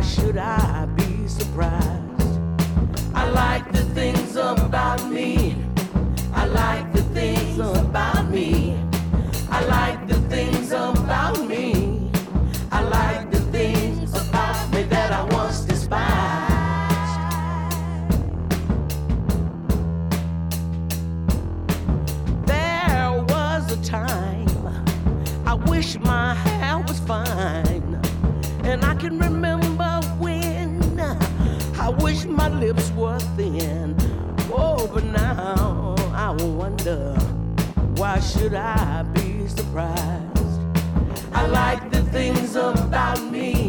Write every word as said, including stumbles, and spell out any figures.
should I be surprised? I like the things about me. I like the things about me. I like the things about me. I like the things about me that I once despised. There was a time I wish my hair was fine, and I can remember when I wish my lips were thin. Oh, but now I wonder, why should I be surprised? I like the things about me.